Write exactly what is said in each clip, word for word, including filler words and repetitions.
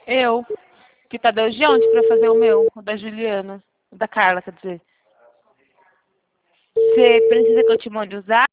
Eu. Que tá deu de onde pra fazer o meu? O da Juliana. O da Carla, quer dizer. Você precisa que eu te mande usar?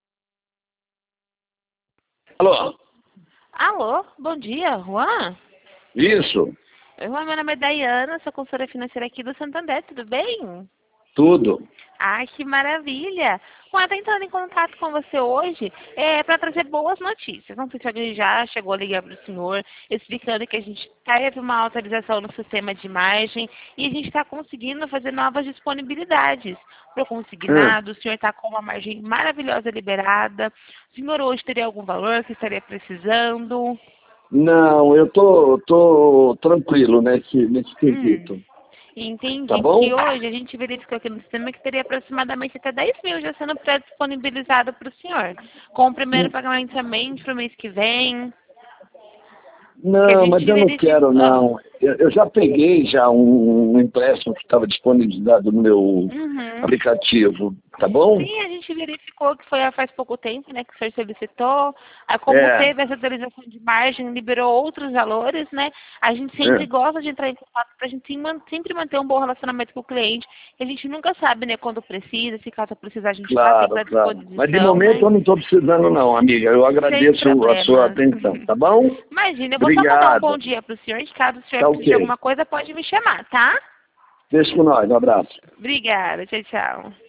Alô? Alô, bom dia, Juan? Isso, Oi, Juan, meu nome é Dayana, sou consultora financeira aqui do Santander, tudo bem? tudo. Ai, que maravilha! Juan, tô entrando em contato com você hoje é, para trazer boas notícias. Não sei se alguém já chegou a ligar para o senhor, explicando que a gente teve uma atualização no sistema de imagem e a gente está conseguindo fazer novas disponibilidades para o Hum. consignado. O senhor está com uma margem maravilhosa liberada. O senhor hoje teria algum valor que estaria precisando? Não, eu tô, tô tranquilo nesse, nesse Hum. quesito. Tá Entendi, bom? porque hoje a gente verificou aqui no sistema que teria aproximadamente até dez mil já sendo pré-disponibilizado para o senhor. Com o primeiro pagamento somente para o mês que vem, que a Não, mas gente eu não verificou. quero, Ah, não. Eu, eu já peguei já um, um empréstimo que estava disponibilizado no meu uhum. aplicativo, tá bom? Sim, a gente verificou que foi há faz pouco tempo, né, que o senhor solicitou. Aí, como É, teve essa atualização de margem, liberou outros valores, né? A gente sempre é, gosta de entrar em contato para a gente sim man- sempre manter um bom relacionamento com o cliente. A gente nunca sabe, né, quando precisa, se caso precisar, a gente está sempre claro, à claro. Mas de disposição, momento né? eu não estou precisando não, amiga. Eu Sem agradeço a sua problemas. atenção, tá bom? Imagina, eu vou só mandar um bom Obrigado. dia para o senhor. Caso o senhor Tá precise de ok. alguma coisa, pode me chamar, tá? Deixa com nós, um abraço. Obrigada. Tchau, tchau.